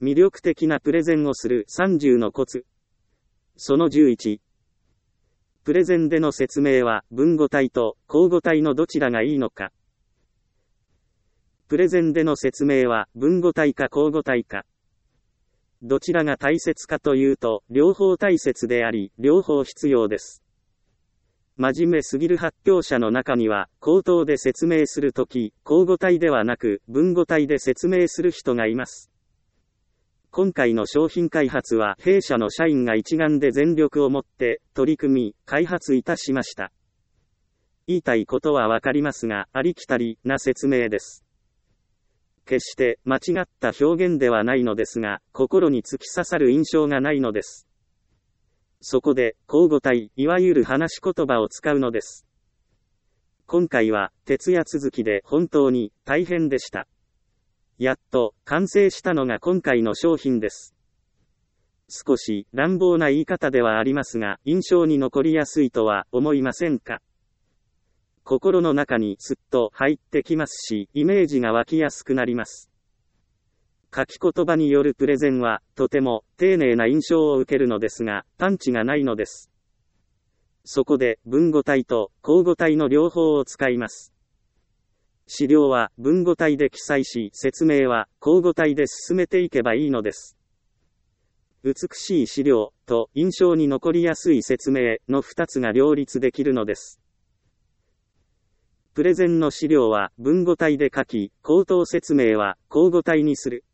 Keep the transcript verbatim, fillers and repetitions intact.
魅力的なプレゼンをするさんじゅうのコツ。そのじゅういち。プレゼンでの説明は文語体と口語体のどちらがいいのか。プレゼンでの説明は文語体か口語体か。どちらが大切かというと、両方大切であり、両方必要です。真面目すぎる発表者の中には、口頭で説明するとき、口語体ではなく、文語体で説明する人がいます。今回の商品開発は、弊社の社員が一丸で全力を持って、取り組み、開発いたしました。言いたいことはわかりますが、ありきたりな説明です。決して間違った表現ではないのですが、心に突き刺さる印象がないのです。そこで、口語体、いわゆる話し言葉を使うのです。今回は、徹夜続きで本当に大変でした。やっと完成したのが今回の商品です。少し乱暴な言い方ではありますが、印象に残りやすいとは思いませんか？心の中にすっと入ってきますし、イメージが湧きやすくなります。書き言葉によるプレゼンは、とても丁寧な印象を受けるのですが、パンチがないのです。そこで、文語体と口語体の両方を使います。資料は文語体で記載し、説明は口語体で進めていけばいいのです。美しい資料と印象に残りやすい説明のふたつが両立できるのです。プレゼンの資料は文語体で書き、口頭説明は口語体にする。